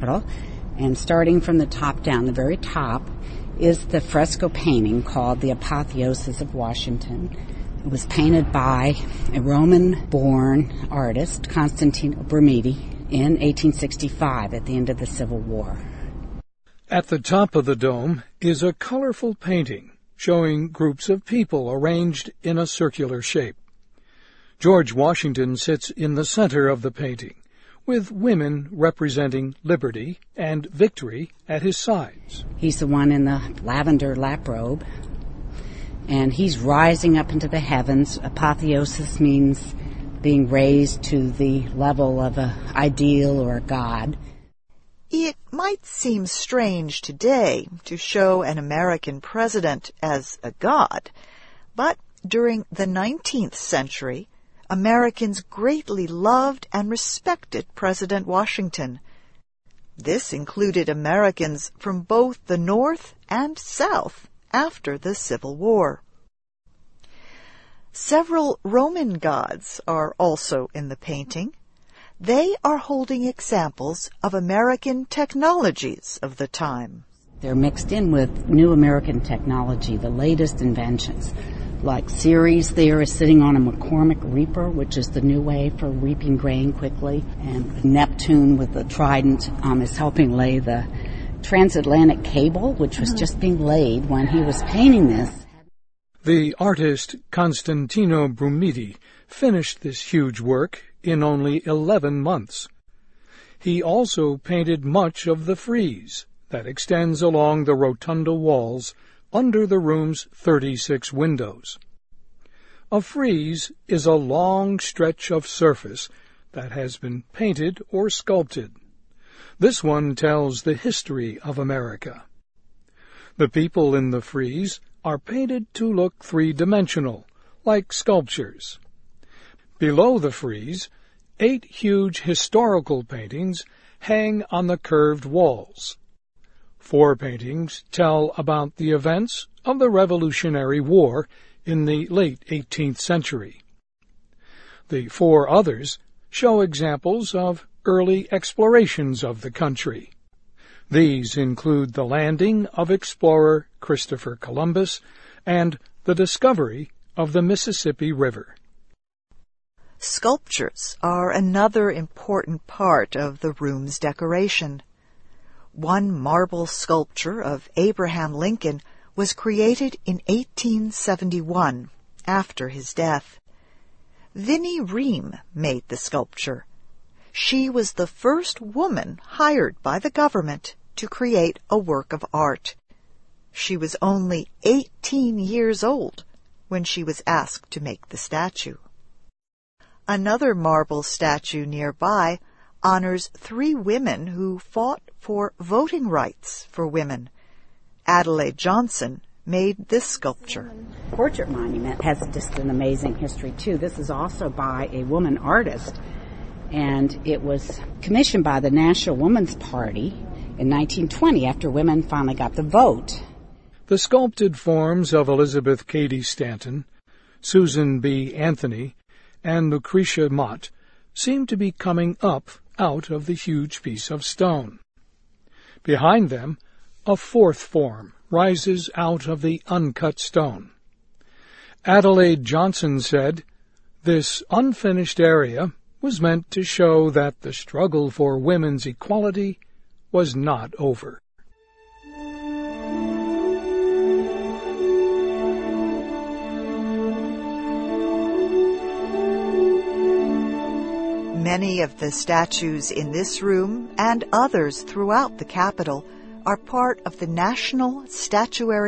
And starting from the top down, the very top, is the fresco painting called The Apotheosis of Washington. It was painted by a Roman-born artist, Constantino Brumidi, in 1865 at the end of the Civil War. At the top of the dome is a colorful painting showing groups of people arranged in a circular shape. George Washington sits in the center of the painting, with women representing liberty and victory at his sides. He's the one in the lavender lap robe, and he's rising up into the heavens. Apotheosis means being raised to the level of an ideal or a god. It might seem strange today to show an American president as a god, but during the 19th century, Americans greatly loved and respected President Washington. This included Americans from both the North and South after the Civil War. Several Roman gods are also in the painting. They are holding examples of American technologies of the time. They're mixed in with new American technology, the latest inventions. Like Ceres there is sitting on a McCormick reaper, which is the new way for reaping grain quickly. And Neptune with the trident is helping lay the transatlantic cable, which was just being laid when he was painting this. The artist Constantino Brumidi finished this huge work in only 11 months. He also painted much of the frieze that extends along the rotunda walls under the room's 36 windows. A frieze is a long stretch of surface that has been painted or sculpted. This one tells the history of America. The people in the frieze are painted to look three-dimensional, like sculptures. Below the frieze, 8 huge historical paintings hang on the curved walls. 4 paintings tell about the events of the Revolutionary War in the late 18th century. The 4 others show examples of early explorations of the country. These include the landing of explorer Christopher Columbus and the discovery of the Mississippi River. Sculptures are another important part of the room's decoration. One marble sculpture of Abraham Lincoln was created in 1871, after his death. Vinnie Ream made the sculpture. She was the first woman hired by the government to create a work of art. She was only 18 years old when she was asked to make the statue. Another marble statue nearby honors 3 women who fought for voting rights for women. Adelaide Johnson made this sculpture. Portrait monument has just an amazing history, too. This is also by a woman artist, and it was commissioned by the National Woman's Party in 1920 after women finally got the vote. The sculpted forms of Elizabeth Cady Stanton, Susan B. Anthony, and Lucretia Mott seem to be coming up out of the huge piece of stone. Behind them, a 4th form rises out of the uncut stone. Adelaide Johnson said, "This unfinished area was meant to show that the struggle for women's equality was not over." Many of the statues in this room and others throughout the Capitol are part of the National Statuary